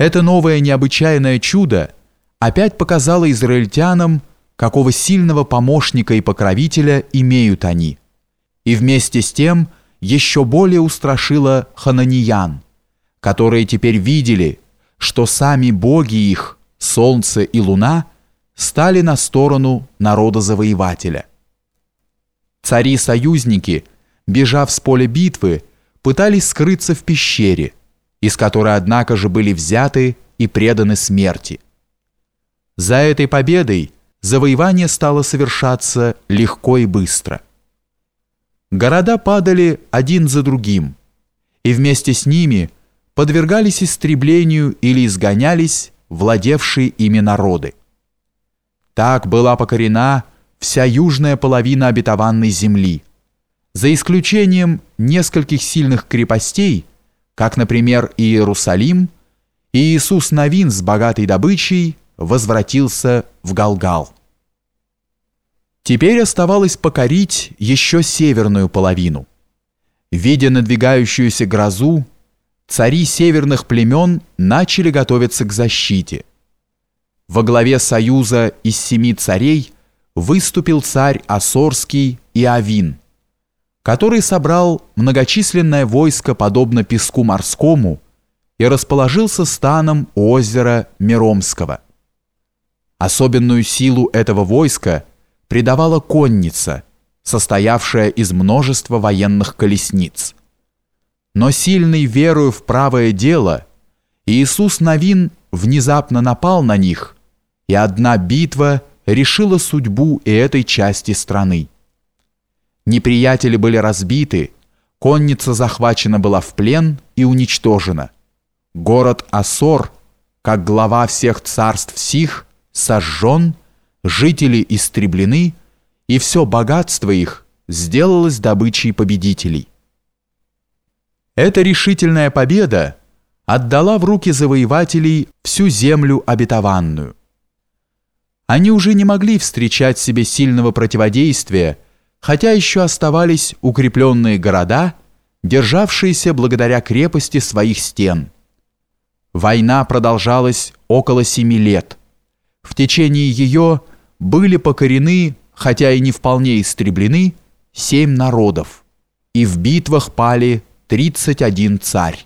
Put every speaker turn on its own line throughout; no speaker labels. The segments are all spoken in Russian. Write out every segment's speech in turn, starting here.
Это новое необычайное чудо опять показало израильтянам, какого сильного помощника и покровителя имеют они, и вместе с тем еще более устрашило хананеян, которые теперь видели, что сами боги их, солнце и луна, стали на сторону народа-завоевателя. Цари-союзники, бежав с поля битвы, пытались скрыться в пещере, из которой, однако же, были взяты и преданы смерти. За этой победой завоевание стало совершаться легко и быстро. Города падали один за другим, и вместе с ними подвергались истреблению или изгонялись владевшие ими народы. Так была покорена вся южная половина обетованной земли, за исключением нескольких сильных крепостей, как, например, Иерусалим, и Иисус Навин с богатой добычей возвратился в Галгал. Теперь оставалось покорить еще северную половину. Видя надвигающуюся грозу, цари северных племен начали готовиться к защите. Во главе союза из 7 царей выступил царь Ассорский Иовин, который собрал многочисленное войско подобно песку морскому и расположился станом у озера Меромского. Особенную силу этого войска придавала конница, состоявшая из множества военных колесниц. Но сильный верою в правое дело, Иисус Навин внезапно напал на них, и одна битва решила судьбу и этой части страны. Неприятели были разбиты, конница захвачена была в плен и уничтожена. Город Ассор, как глава всех царств сих, сожжен, жители истреблены, и все богатство их сделалось добычей победителей. Эта решительная победа отдала в руки завоевателей всю землю обетованную. Они уже не могли встречать себе сильного противодействия, хотя еще оставались укрепленные города, державшиеся благодаря крепости своих стен. Война продолжалась около 7 лет. В течение ее были покорены, хотя и не вполне истреблены, 7 народов, и в битвах пали 31 царь.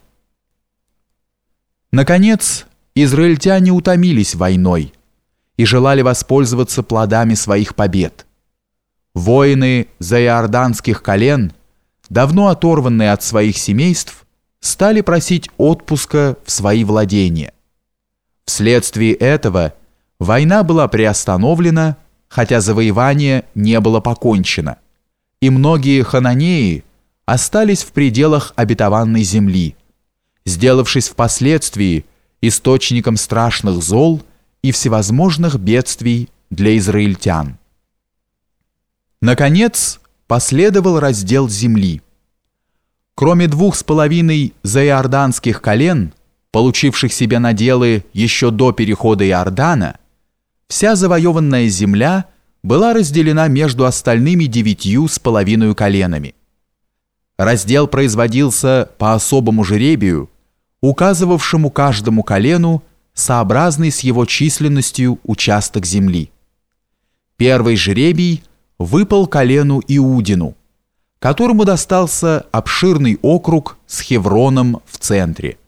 Наконец, израильтяне утомились войной и желали воспользоваться плодами своих побед. Воины заиорданских колен, давно оторванные от своих семейств, стали просить отпуска в свои владения. Вследствие этого война была приостановлена, хотя завоевание не было покончено, и многие хананеи остались в пределах обетованной земли, сделавшись впоследствии источником страшных зол и всевозможных бедствий для израильтян. Наконец, последовал раздел земли. Кроме 2,5 заиорданских колен, получивших себе наделы еще до перехода Иордана, вся завоеванная земля была разделена между остальными 9,5 коленами. Раздел производился по особому жребию, указывавшему каждому колену сообразный с его численностью участок земли. Первый жребий выпал колену Иудину, которому достался обширный округ с Хевроном в центре.